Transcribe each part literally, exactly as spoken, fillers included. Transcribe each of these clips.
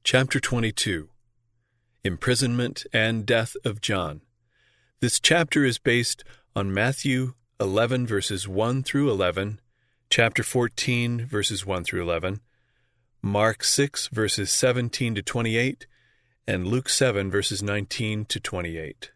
Chapter twenty-two. Imprisonment and Death of John. This chapter is based on Matthew eleven verses one through eleven, chapter fourteen verses one through eleven, Mark six verses seventeen to twenty-eight, and Luke seven verses nineteen to twenty-eight.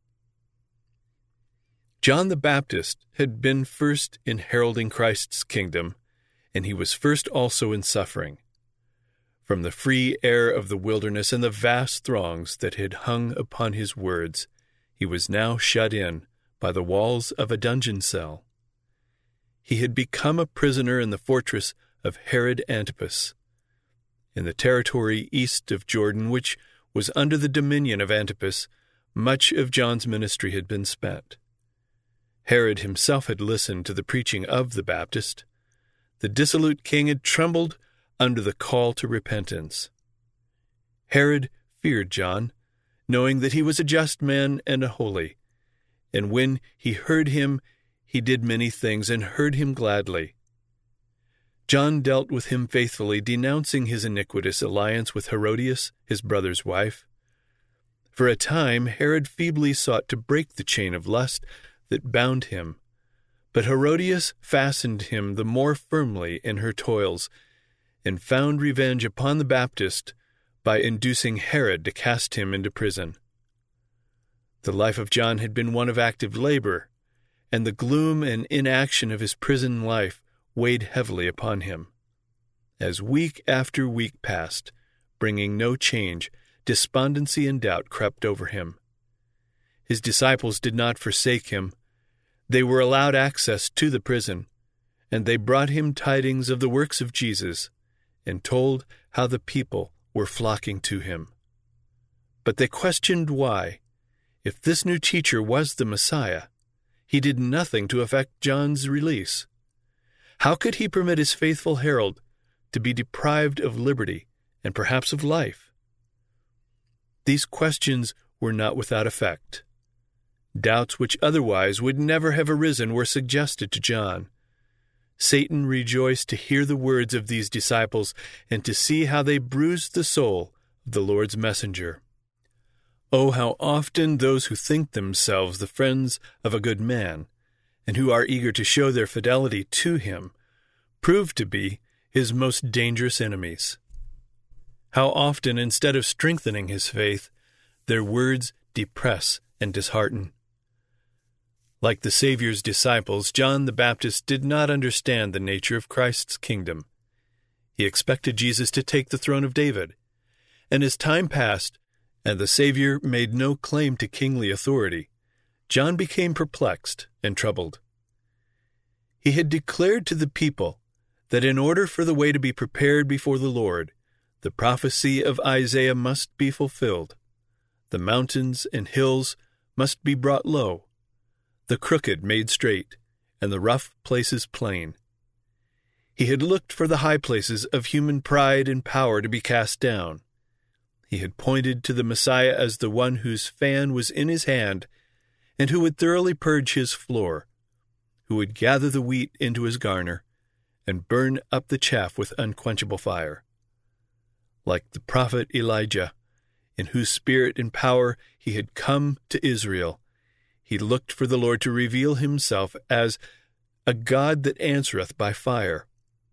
John the Baptist had been first in heralding Christ's kingdom, and he was first also in suffering. From the free air of the wilderness and the vast throngs that had hung upon his words, he was now shut in by the walls of a dungeon cell. He had become a prisoner in the fortress of Herod Antipas, in the territory east of Jordan, which was under the dominion of Antipas. Much of John's ministry had been spent. Herod himself had listened to the preaching of the Baptist. The dissolute king had trembled under the call to repentance. Herod feared John, knowing that he was a just man and a holy, and when he heard him, he did many things and heard him gladly. John dealt with him faithfully, denouncing his iniquitous alliance with Herodias, his brother's wife. For a time, Herod feebly sought to break the chain of lust that bound him, but Herodias fastened him the more firmly in her toils, and found revenge upon the Baptist by inducing Herod to cast him into prison. The life of John had been one of active labor, and the gloom and inaction of his prison life weighed heavily upon him. As week after week passed, bringing no change, despondency and doubt crept over him. His disciples did not forsake him. They were allowed access to the prison, and they brought him tidings of the works of Jesus, and told how the people were flocking to him. But they questioned why, if this new teacher was the Messiah, he did nothing to effect John's release. How could he permit his faithful herald to be deprived of liberty and perhaps of life? These questions were not without effect. Doubts which otherwise would never have arisen were suggested to John. Satan rejoiced to hear the words of these disciples and to see how they bruised the soul of the Lord's messenger. Oh, how often those who think themselves the friends of a good man, and who are eager to show their fidelity to him, prove to be his most dangerous enemies. How often, instead of strengthening his faith, their words depress and dishearten. Like the Savior's disciples, John the Baptist did not understand the nature of Christ's kingdom. He expected Jesus to take the throne of David, and as time passed, and the Savior made no claim to kingly authority, John became perplexed and troubled. He had declared to the people that in order for the way to be prepared before the Lord, the prophecy of Isaiah must be fulfilled. The mountains and hills must be brought low, the crooked made straight, and the rough places plain. He had looked for the high places of human pride and power to be cast down. He had pointed to the Messiah as the one whose fan was in his hand, and who would thoroughly purge his floor, who would gather the wheat into his garner, and burn up the chaff with unquenchable fire. Like the prophet Elijah, in whose spirit and power he had come to Israel, he looked for the Lord to reveal himself as a God that answereth by fire.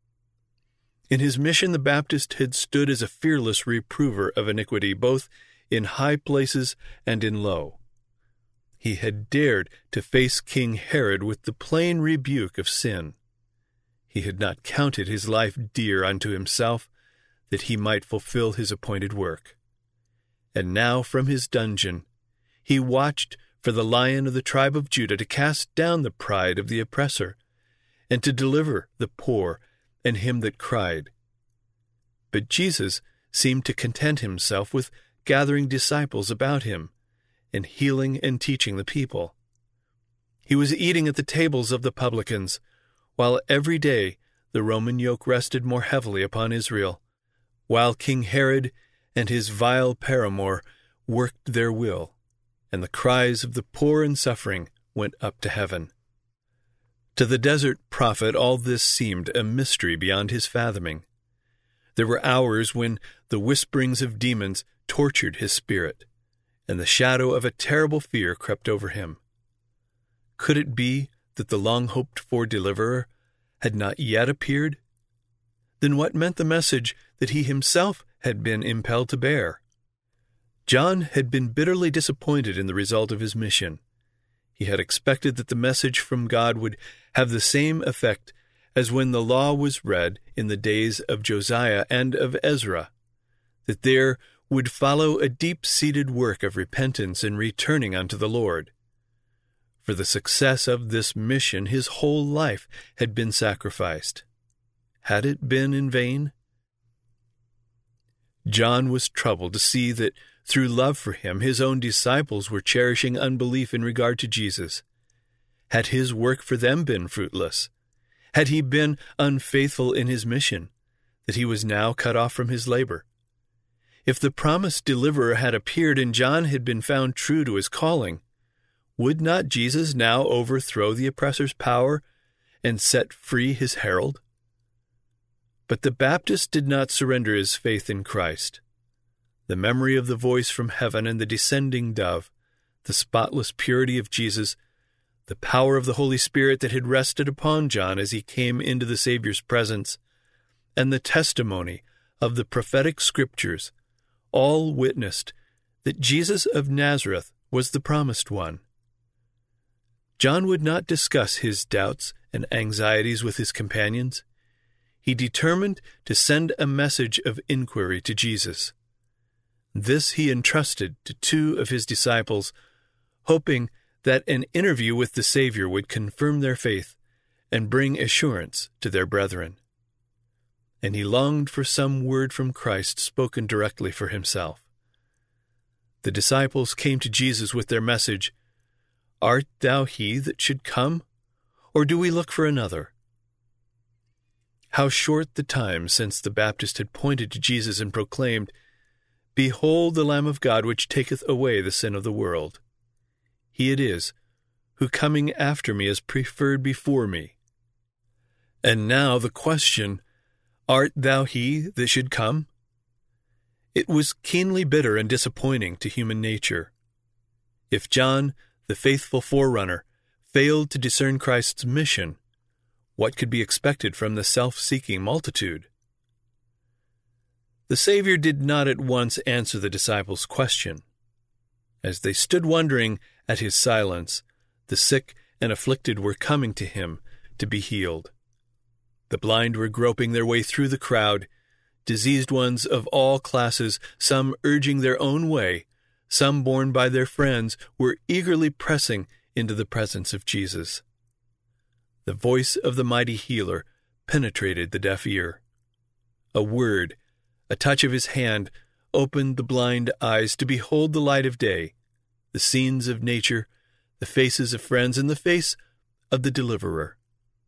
In his mission, the Baptist had stood as a fearless reprover of iniquity, both in high places and in low. He had dared to face King Herod with the plain rebuke of sin. He had not counted his life dear unto himself, that he might fulfill his appointed work. And now from his dungeon he watched for the Lion of the tribe of Judah to cast down the pride of the oppressor, and to deliver the poor and him that cried. But Jesus seemed to content himself with gathering disciples about him, and healing and teaching the people. He was eating at the tables of the publicans, while every day the Roman yoke rested more heavily upon Israel, while King Herod and his vile paramour worked their will, and the cries of the poor and suffering went up to heaven. To the desert prophet all this seemed a mystery beyond his fathoming. There were hours when the whisperings of demons tortured his spirit, and the shadow of a terrible fear crept over him. Could it be that the long-hoped-for deliverer had not yet appeared? Then what meant the message that he himself had been impelled to bear? John had been bitterly disappointed in the result of his mission. He had expected that the message from God would have the same effect as when the law was read in the days of Josiah and of Ezra, that there would follow a deep-seated work of repentance and returning unto the Lord. For the success of this mission, his whole life had been sacrificed. Had it been in vain? John was troubled to see that through love for him, his own disciples were cherishing unbelief in regard to Jesus. Had his work for them been fruitless? Had he been unfaithful in his mission, that he was now cut off from his labor? If the promised deliverer had appeared and John had been found true to his calling, would not Jesus now overthrow the oppressor's power and set free his herald? But the Baptist did not surrender his faith in Christ. The memory of the voice from heaven and the descending dove, the spotless purity of Jesus, the power of the Holy Spirit that had rested upon John as he came into the Savior's presence, and the testimony of the prophetic Scriptures, all witnessed that Jesus of Nazareth was the promised one. John would not discuss his doubts and anxieties with his companions. He determined to send a message of inquiry to Jesus. This he entrusted to two of his disciples, hoping that an interview with the Savior would confirm their faith and bring assurance to their brethren. And he longed for some word from Christ spoken directly for himself. The disciples came to Jesus with their message, "Art thou he that should come, or do we look for another?" How short the time since the Baptist had pointed to Jesus and proclaimed, "Behold the Lamb of God which taketh away the sin of the world. He it is, who coming after me is preferred before me." And now the question, "Art thou he that should come?" It was keenly bitter and disappointing to human nature. If John, the faithful forerunner, failed to discern Christ's mission, what could be expected from the self-seeking multitude? The Savior did not at once answer the disciples' question. As they stood wondering at his silence, the sick and afflicted were coming to him to be healed. The blind were groping their way through the crowd, diseased ones of all classes, some urging their own way, some borne by their friends, were eagerly pressing into the presence of Jesus. The voice of the mighty healer penetrated the deaf ear. A word, a touch of his hand, opened the blind eyes to behold the light of day, the scenes of nature, the faces of friends, and the face of the deliverer.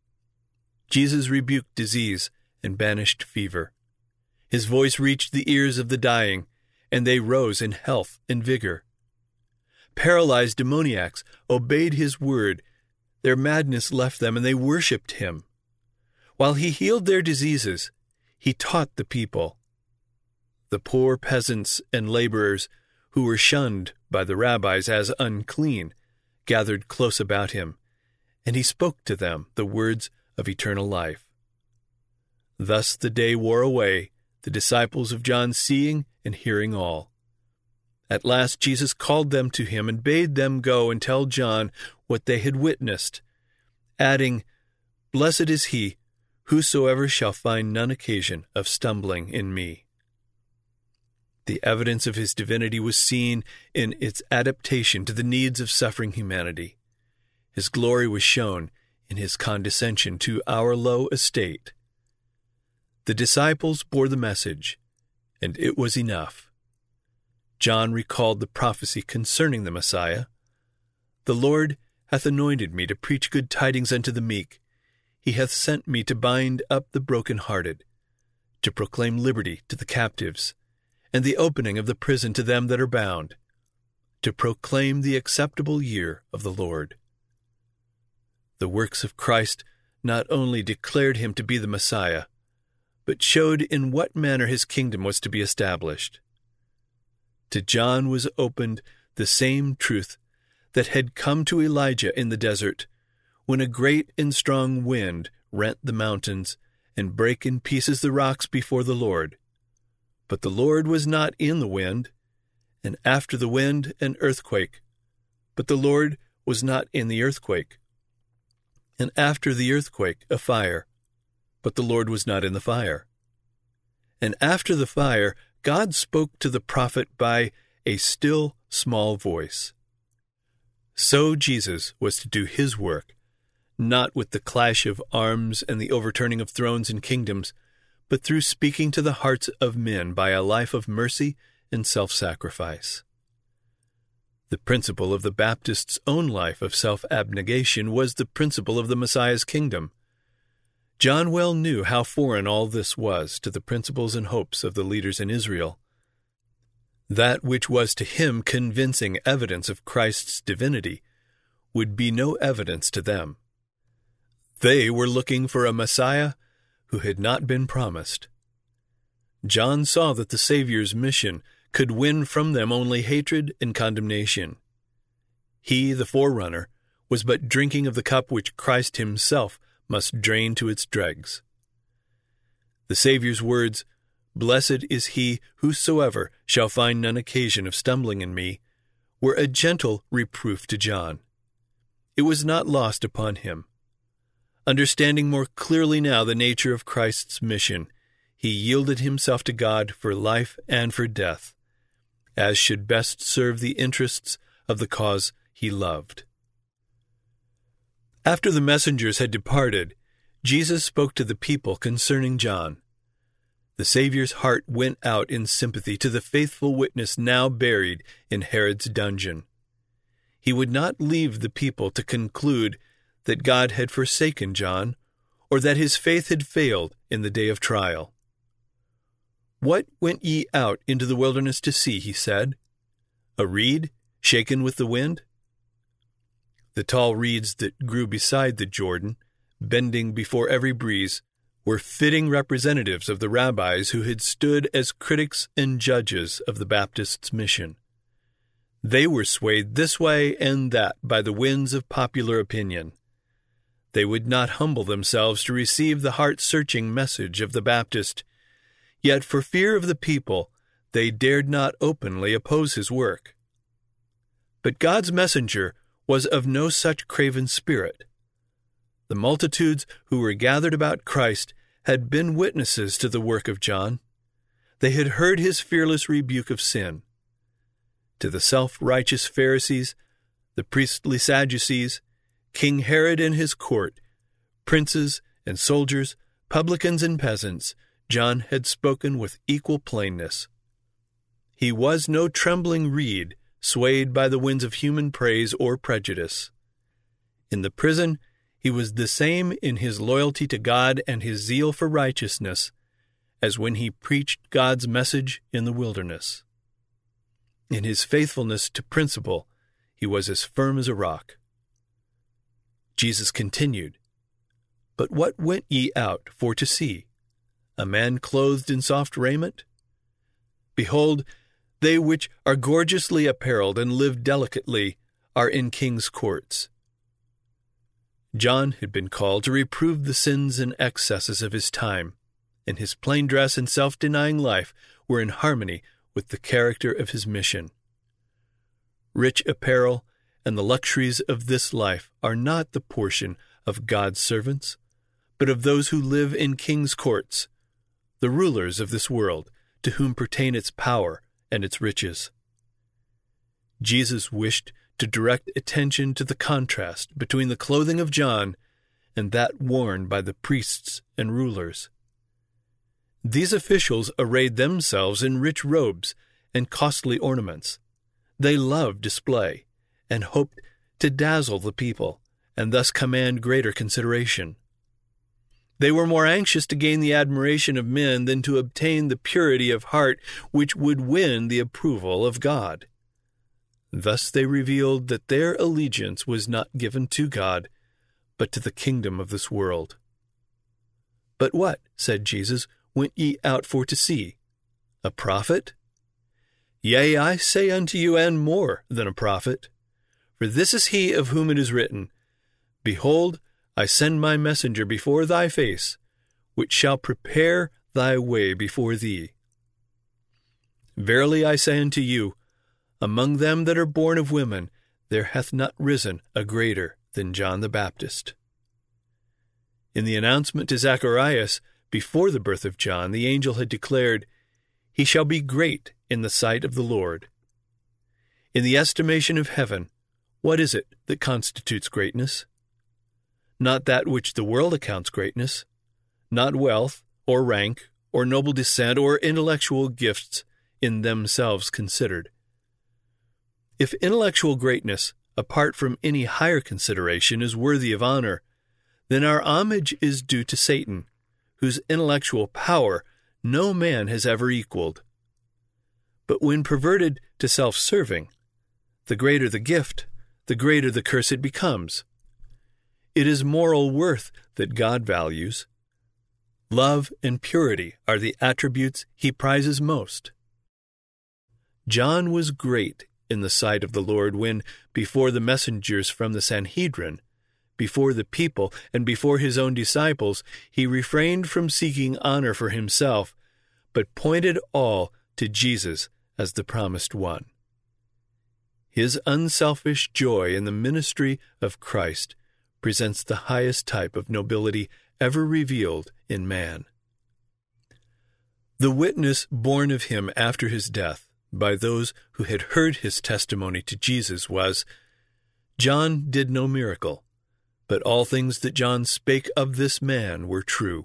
Jesus rebuked disease and banished fever. His voice reached the ears of the dying, and they rose in health and vigor. Paralyzed demoniacs obeyed his word. Their madness left them, and they worshipped him. While he healed their diseases, he taught the people. The poor peasants and laborers, who were shunned by the rabbis as unclean, gathered close about him, and he spoke to them the words of eternal life. Thus the day wore away, the disciples of John seeing and hearing all. At last Jesus called them to him and bade them go and tell John what they had witnessed, adding, "Blessed is he whosoever shall find none occasion of stumbling in me." The evidence of his divinity was seen in its adaptation to the needs of suffering humanity. His glory was shown in his condescension to our low estate. The disciples bore the message, and it was enough. John recalled the prophecy concerning the Messiah. "The Lord hath anointed me to preach good tidings unto the meek. He hath sent me to bind up the broken-hearted, to proclaim liberty to the captives, and the opening of the prison to them that are bound, to proclaim the acceptable year of the Lord." The works of Christ not only declared him to be the Messiah, but showed in what manner his kingdom was to be established. To John was opened the same truth that had come to Elijah in the desert, when a great and strong wind rent the mountains and brake in pieces the rocks before the Lord. But the Lord was not in the wind, and after the wind an earthquake. But the Lord was not in the earthquake. And after the earthquake a fire. But the Lord was not in the fire. And after the fire God spoke to the prophet by a still small voice. So Jesus was to do his work, not with the clash of arms and the overturning of thrones and kingdoms, but through speaking to the hearts of men by a life of mercy and self-sacrifice. The principle of the Baptist's own life of self-abnegation was the principle of the Messiah's kingdom. John well knew how foreign all this was to the principles and hopes of the leaders in Israel. That which was to him convincing evidence of Christ's divinity would be no evidence to them. They were looking for a Messiah who had not been promised. John saw that the Savior's mission could win from them only hatred and condemnation. He, the forerunner, was but drinking of the cup which Christ himself must drain to its dregs. The Savior's words, "Blessed is he whosoever shall find none occasion of stumbling in me," were a gentle reproof to John. It was not lost upon him. Understanding more clearly now the nature of Christ's mission, he yielded himself to God for life and for death, as should best serve the interests of the cause he loved. After the messengers had departed, Jesus spoke to the people concerning John. The Savior's heart went out in sympathy to the faithful witness now buried in Herod's dungeon. He would not leave the people to conclude that God had forsaken John, or that his faith had failed in the day of trial. "What went ye out into the wilderness to see?" he said. "A reed shaken with the wind?" The tall reeds that grew beside the Jordan, bending before every breeze, were fitting representatives of the rabbis who had stood as critics and judges of the Baptist's mission. They were swayed this way and that by the winds of popular opinion. They would not humble themselves to receive the heart-searching message of the Baptist, yet for fear of the people they dared not openly oppose his work. But God's messenger was of no such craven spirit. The multitudes who were gathered about Christ had been witnesses to the work of John. They had heard his fearless rebuke of sin. To the self-righteous Pharisees, the priestly Sadducees, King Herod and his court, princes and soldiers, publicans and peasants, John had spoken with equal plainness. He was no trembling reed swayed by the winds of human praise or prejudice. In the prison, he was the same in his loyalty to God and his zeal for righteousness as when he preached God's message in the wilderness. In his faithfulness to principle, he was as firm as a rock. Jesus continued, "But what went ye out for to see? A man clothed in soft raiment? Behold, they which are gorgeously apparelled and live delicately are in kings' courts." John had been called to reprove the sins and excesses of his time, and his plain dress and self-denying life were in harmony with the character of his mission. Rich apparel and the luxuries of this life are not the portion of God's servants, but of those who live in kings' courts, the rulers of this world, to whom pertain its power and its riches. Jesus wished to direct attention to the contrast between the clothing of John and that worn by the priests and rulers. These officials arrayed themselves in rich robes and costly ornaments. They loved display and hoped to dazzle the people and thus command greater consideration. They were more anxious to gain the admiration of men than to obtain the purity of heart which would win the approval of God. Thus they revealed that their allegiance was not given to God, but to the kingdom of this world. "But what," said Jesus, went ye out for to see? A prophet? Yea, I say unto you, and more than a prophet. For this is he of whom it is written, Behold, I send my messenger before thy face, which shall prepare thy way before thee. Verily I say unto you, among them that are born of women, there hath not risen a greater than John the Baptist. In the announcement to Zacharias, before the birth of John, the angel had declared, He shall be great in the sight of the Lord. In the estimation of heaven, what is it that constitutes greatness? Not that which the world accounts greatness, not wealth, or rank, or noble descent, or intellectual gifts in themselves considered. If intellectual greatness, apart from any higher consideration, is worthy of honor, then our homage is due to Satan, whose intellectual power no man has ever equaled. But when perverted to self-serving, the greater the gift, the greater the curse it becomes. It is moral worth that God values. Love and purity are the attributes he prizes most. John was great in the sight of the Lord when, before the messengers from the Sanhedrin, before the people, and before his own disciples, he refrained from seeking honor for himself, but pointed all to Jesus as the promised one. His unselfish joy in the ministry of Christ presents the highest type of nobility ever revealed in man. The witness borne of him after his death by those who had heard his testimony to Jesus was, John did no miracle, but all things that John spake of this man were true.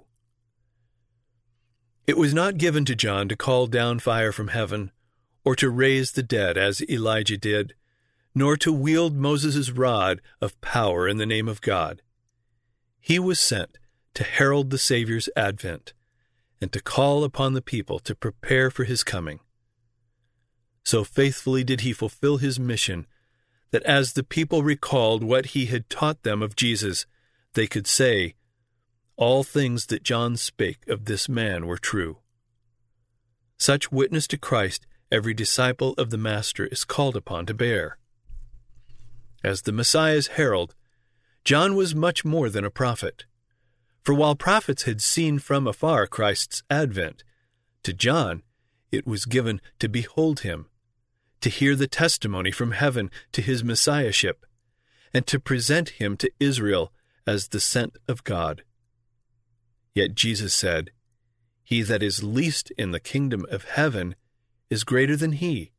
It was not given to John to call down fire from heaven, or to raise the dead as Elijah did, nor to wield Moses' rod of power in the name of God. He was sent to herald the Savior's advent, and to call upon the people to prepare for his coming. So faithfully did he fulfill his mission, that as the people recalled what he had taught them of Jesus, they could say, All things that John spake of this man were true. Such witness to Christ every disciple of the Master is called upon to bear. As the Messiah's herald, John was much more than a prophet. For while prophets had seen from afar Christ's advent, to John it was given to behold him, to hear the testimony from heaven to his messiahship, and to present him to Israel as the sent of God. Yet Jesus said, He that is least in the kingdom of heaven is greater than he.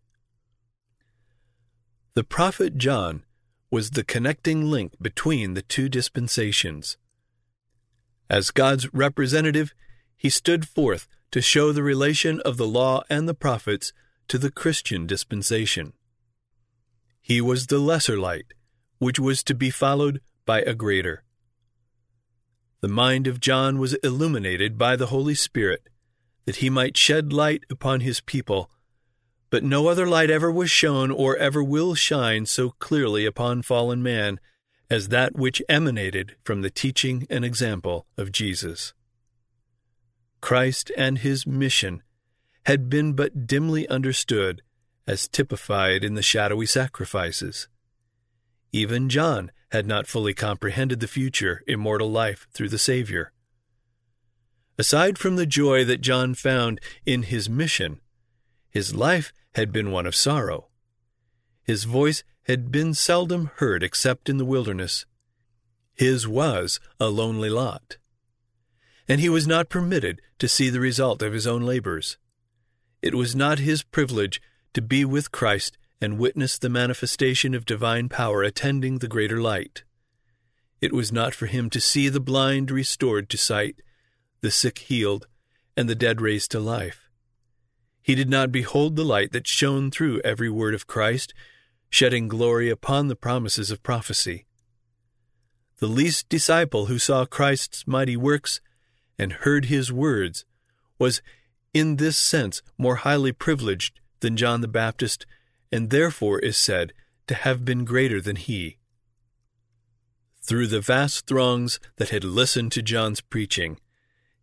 The prophet John was the connecting link between the two dispensations. As God's representative, he stood forth to show the relation of the law and the prophets to the Christian dispensation. He was the lesser light, which was to be followed by a greater. The mind of John was illuminated by the Holy Spirit, that he might shed light upon his people, but no other light ever was shone or ever will shine so clearly upon fallen man as that which emanated from the teaching and example of Jesus. Christ and his mission had been but dimly understood, as typified in the shadowy sacrifices. Even John had not fully comprehended the future immortal life through the Savior. Aside from the joy that John found in his mission, his life had been one of sorrow. His voice had been seldom heard except in the wilderness. His was a lonely lot. And he was not permitted to see the result of his own labors. It was not his privilege to be with Christ and witness the manifestation of divine power attending the greater light. It was not for him to see the blind restored to sight, the sick healed, and the dead raised to life. He did not behold the light that shone through every word of Christ, shedding glory upon the promises of prophecy. The least disciple who saw Christ's mighty works and heard his words was in this sense more highly privileged than John the Baptist, and therefore is said to have been greater than he. Through the vast throngs that had listened to John's preaching,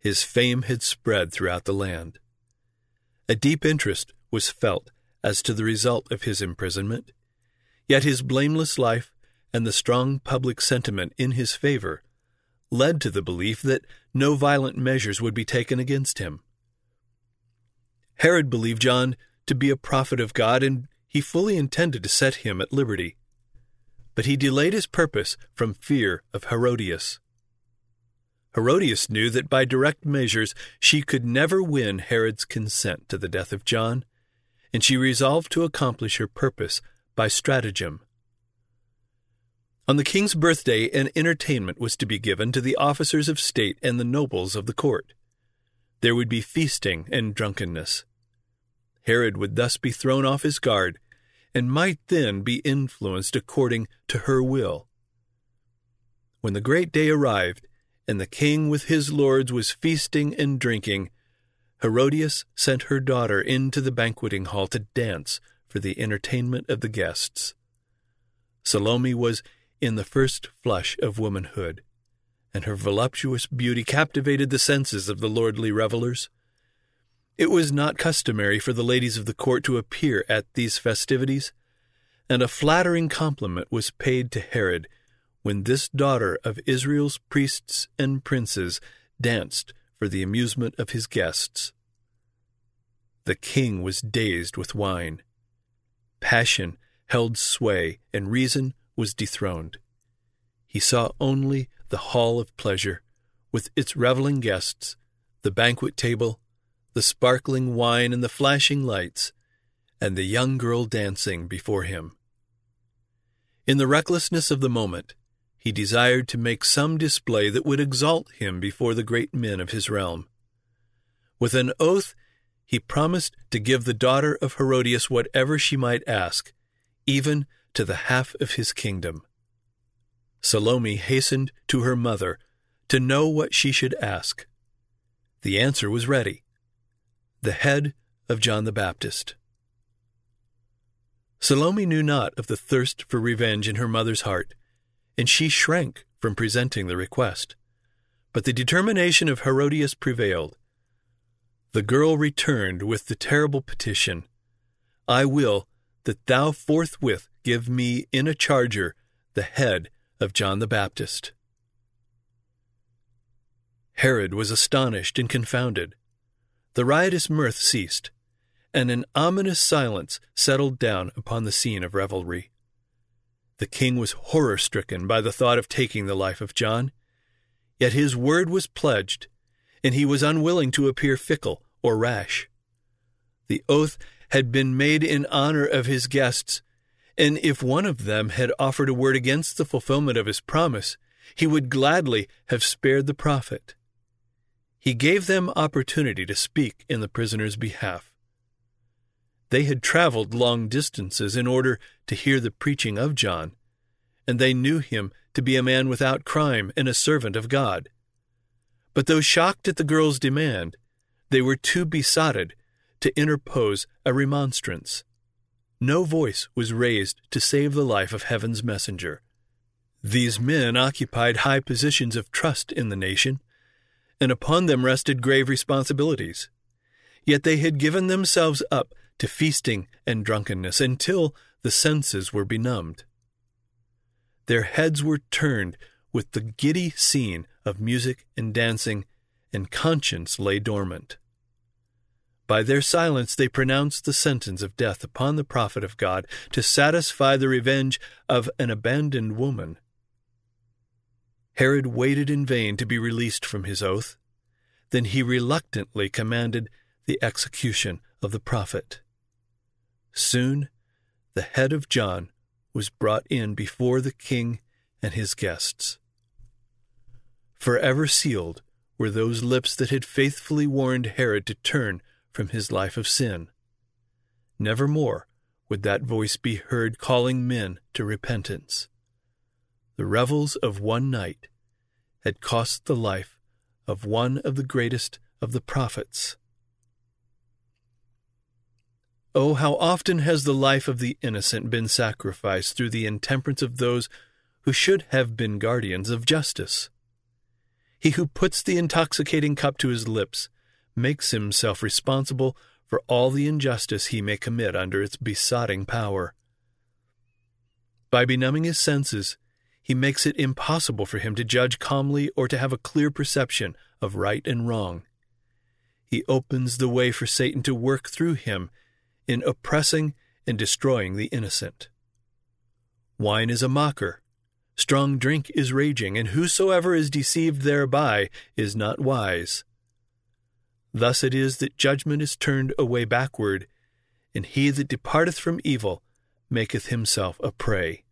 His fame had spread throughout the land. A deep interest was felt as to the result of his imprisonment, yet his blameless life and the strong public sentiment in his favor led to the belief that no violent measures would be taken against him. Herod believed John to be a prophet of God, and he fully intended to set him at liberty. But he delayed his purpose from fear of Herodias. Herodias knew that by direct measures she could never win Herod's consent to the death of John, and she resolved to accomplish her purpose by stratagem. On the king's birthday, an entertainment was to be given to the officers of state and the nobles of the court. There would be feasting and drunkenness. Herod would thus be thrown off his guard, and might then be influenced according to her will. When the great day arrived, and the king with his lords was feasting and drinking, Herodias sent her daughter into the banqueting hall to dance for the entertainment of the guests. Salome was in the first flush of womanhood, and her voluptuous beauty captivated the senses of the lordly revelers. It was not customary for the ladies of the court to appear at these festivities, and a flattering compliment was paid to Herod when this daughter of Israel's priests and princes danced for the amusement of his guests. The king was dazed with wine. Passion held sway, and reason was dethroned. He saw only the hall of pleasure, with its reveling guests, the banquet table, the sparkling wine and the flashing lights, and the young girl dancing before him. In the recklessness of the moment, he desired to make some display that would exalt him before the great men of his realm. With an oath, he promised to give the daughter of Herodias whatever she might ask, even to the half of his kingdom. Salome hastened to her mother to know what she should ask. The answer was ready: the head of John the Baptist. Salome knew not of the thirst for revenge in her mother's heart, and she shrank from presenting the request. But the determination of Herodias prevailed. The girl returned with the terrible petition, "I will that thou forthwith give me in a charger the head of John the Baptist." Herod was astonished and confounded. The riotous mirth ceased, and an ominous silence settled down upon the scene of revelry. The king was horror-stricken by the thought of taking the life of John, yet his word was pledged, and he was unwilling to appear fickle or rash. The oath had been made in honor of his guests, and if one of them had offered a word against the fulfillment of his promise, he would gladly have spared the prophet. He gave them opportunity to speak in the prisoner's behalf. They had traveled long distances in order to hear the preaching of John, and they knew him to be a man without crime and a servant of God. But though shocked at the girl's demand, they were too besotted to interpose a remonstrance. No voice was raised to save the life of heaven's messenger. These men occupied high positions of trust in the nation, and upon them rested grave responsibilities. Yet they had given themselves up to feasting and drunkenness until the senses were benumbed. Their heads were turned with the giddy scene of music and dancing, and conscience lay dormant. By their silence they pronounced the sentence of death upon the prophet of God to satisfy the revenge of an abandoned woman. Herod waited in vain to be released from his oath. Then he reluctantly commanded the execution of the prophet. Soon the head of John was brought in before the king and his guests. Forever sealed were those lips that had faithfully warned Herod to turn from his life of sin. Never more would that voice be heard calling men to repentance. The revels of one night had cost the life of one of the greatest of the prophets. Oh, how often has the life of the innocent been sacrificed through the intemperance of those who should have been guardians of justice! He who puts the intoxicating cup to his lips makes himself responsible for all the injustice he may commit under its besotting power. By benumbing his senses, he makes it impossible for him to judge calmly or to have a clear perception of right and wrong. He opens the way for Satan to work through him in oppressing and destroying the innocent. Wine is a mocker, strong drink is raging, and whosoever is deceived thereby is not wise. Thus it is that judgment is turned away backward, and he that departeth from evil maketh himself a prey.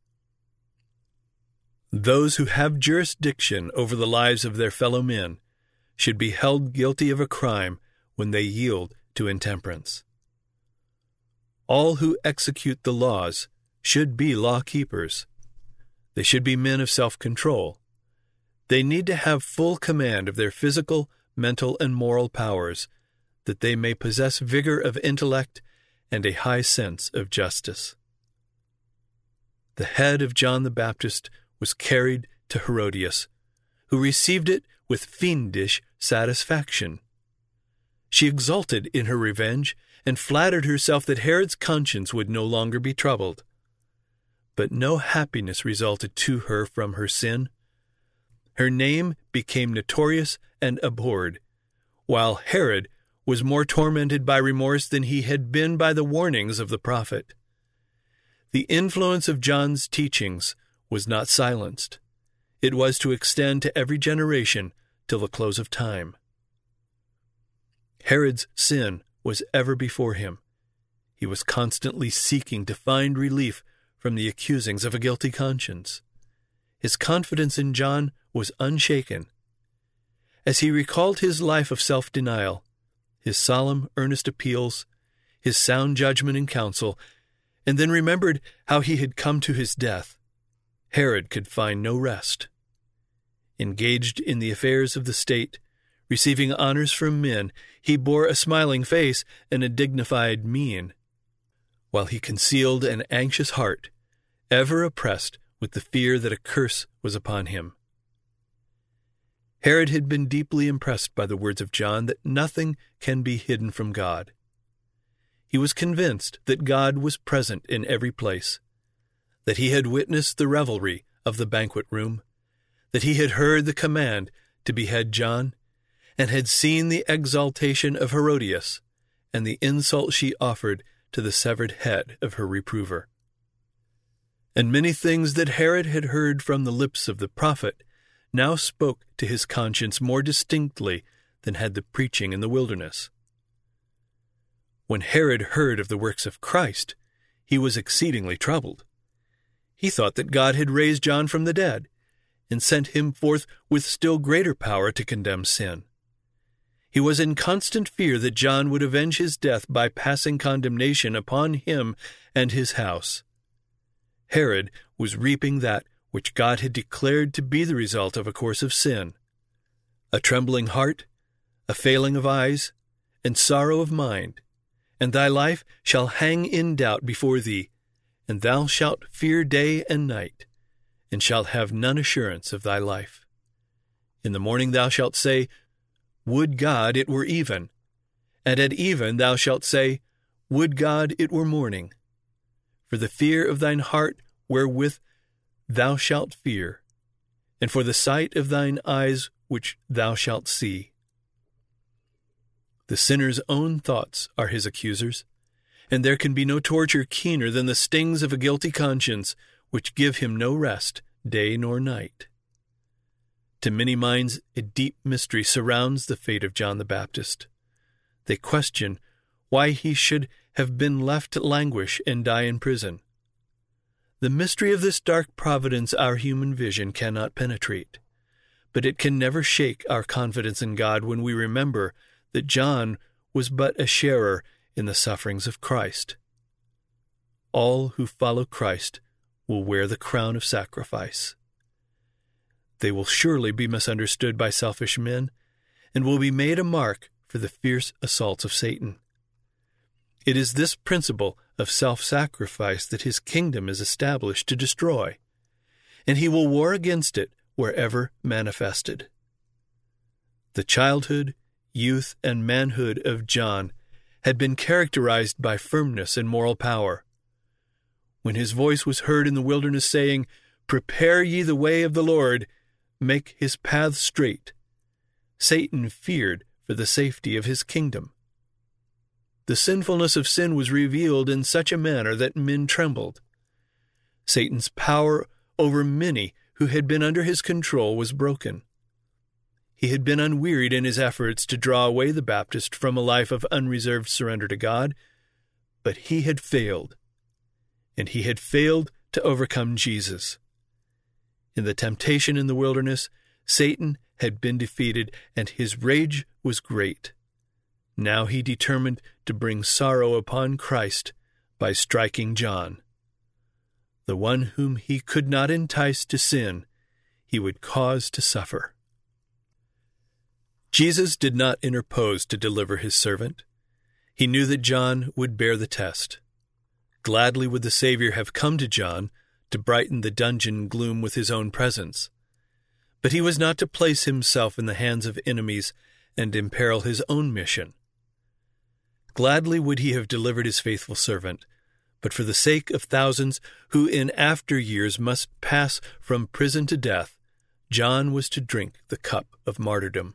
Those who have jurisdiction over the lives of their fellow men should be held guilty of a crime when they yield to intemperance. All who execute the laws should be law-keepers. They should be men of self-control. They need to have full command of their physical, mental, and moral powers, that they may possess vigor of intellect and a high sense of justice. The head of John the Baptist was carried to Herodias, who received it with fiendish satisfaction. She exulted in her revenge and flattered herself that Herod's conscience would no longer be troubled. But no happiness resulted to her from her sin. Her name became notorious and abhorred, while Herod was more tormented by remorse than he had been by the warnings of the prophet. The influence of John's teachings was not silenced. It was to extend to every generation till the close of time. Herod's sin was ever before him. He was constantly seeking to find relief from the accusings of a guilty conscience. His confidence in John was unshaken. As he recalled his life of self-denial, his solemn, earnest appeals, his sound judgment and counsel, and then remembered how he had come to his death, Herod could find no rest. Engaged in the affairs of the state, receiving honors from men, he bore a smiling face and a dignified mien, while he concealed an anxious heart, ever oppressed with the fear that a curse was upon him. Herod had been deeply impressed by the words of John that nothing can be hidden from God. He was convinced that God was present in every place, that he had witnessed the revelry of the banquet room, that he had heard the command to behead John, and had seen the exaltation of Herodias and the insult she offered to the severed head of her reprover. And many things that Herod had heard from the lips of the prophet now spoke to his conscience more distinctly than had the preaching in the wilderness. When Herod heard of the works of Christ, he was exceedingly troubled. He thought that God had raised John from the dead, and sent him forth with still greater power to condemn sin. He was in constant fear that John would avenge his death by passing condemnation upon him and his house. Herod was reaping that which God had declared to be the result of a course of sin: a trembling heart, a failing of eyes, and sorrow of mind. And thy life shall hang in doubt before thee, and thou shalt fear day and night, and shalt have none assurance of thy life. In the morning thou shalt say, Would God it were even. And at even thou shalt say, Would God it were morning. For the fear of thine heart wherewith thou shalt fear, and for the sight of thine eyes which thou shalt see. The sinner's own thoughts are his accusers, and there can be no torture keener than the stings of a guilty conscience, which give him no rest, day nor night. To many minds a deep mystery surrounds the fate of John the Baptist. They question why he should have been left to languish and die in prison. The mystery of this dark providence our human vision cannot penetrate, but it can never shake our confidence in God when we remember that John was but a sharer in the sufferings of Christ. All who follow Christ will wear the crown of sacrifice. They will surely be misunderstood by selfish men, and will be made a mark for the fierce assaults of Satan. It is this principle of self-sacrifice that his kingdom is established to destroy, and he will war against it wherever manifested. The childhood, youth, and manhood of John had been characterized by firmness and moral power. When his voice was heard in the wilderness saying, "Prepare ye the way of the Lord, make his paths straight," Satan feared for the safety of his kingdom. The sinfulness of sin was revealed in such a manner that men trembled. Satan's power over many who had been under his control was broken. He had been unwearied in his efforts to draw away the Baptist from a life of unreserved surrender to God, but he had failed, and he had failed to overcome Jesus. In the temptation in the wilderness, Satan had been defeated, and his rage was great. Now he determined to bring sorrow upon Christ by striking John. The one whom he could not entice to sin, he would cause to suffer. Jesus did not interpose to deliver his servant. He knew that John would bear the test. Gladly would the Savior have come to John to brighten the dungeon gloom with his own presence. But he was not to place himself in the hands of enemies and imperil his own mission. Gladly would he have delivered his faithful servant, but for the sake of thousands who in after years must pass from prison to death, John was to drink the cup of martyrdom.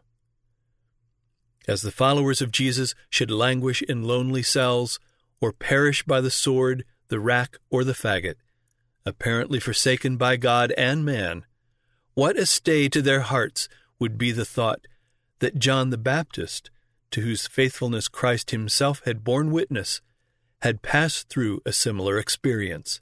As the followers of Jesus should languish in lonely cells, or perish by the sword, the rack, or the faggot, apparently forsaken by God and man, what a stay to their hearts would be the thought that John the Baptist, to whose faithfulness Christ himself had borne witness, had passed through a similar experience.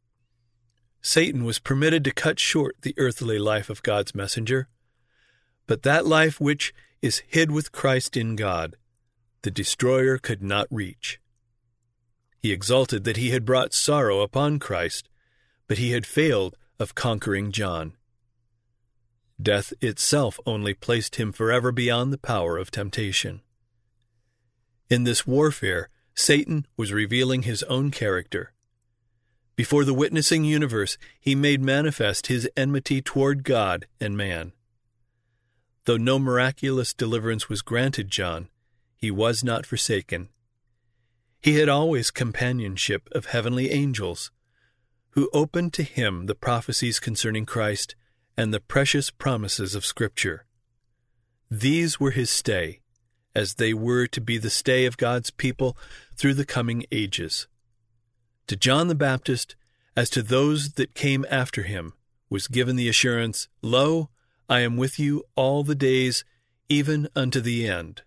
Satan was permitted to cut short the earthly life of God's messenger, but that life which is hid with Christ in God, the destroyer could not reach. He exulted that he had brought sorrow upon Christ, but he had failed of conquering John. Death itself only placed him forever beyond the power of temptation. In this warfare, Satan was revealing his own character. Before the witnessing universe, he made manifest his enmity toward God and man. Though no miraculous deliverance was granted John, he was not forsaken. He had always companionship of heavenly angels, who opened to him the prophecies concerning Christ and the precious promises of Scripture. These were his stay, as they were to be the stay of God's people through the coming ages. To John the Baptist, as to those that came after him, was given the assurance, "Lo, I am with you all the days, even unto the end."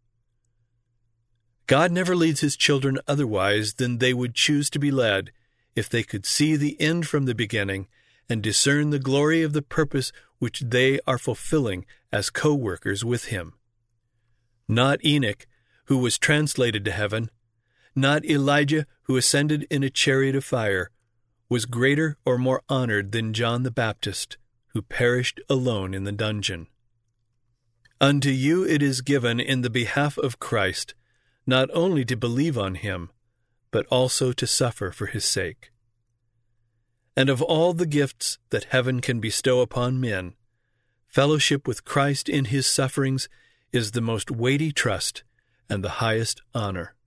God never leads his children otherwise than they would choose to be led if they could see the end from the beginning and discern the glory of the purpose which they are fulfilling as co-workers with him. Not Enoch, who was translated to heaven, not Elijah, who ascended in a chariot of fire, was greater or more honored than John the Baptist, who perished alone in the dungeon. Unto you it is given in the behalf of Christ, not only to believe on him, but also to suffer for his sake. And of all the gifts that heaven can bestow upon men, fellowship with Christ in his sufferings is the most weighty trust and the highest honor.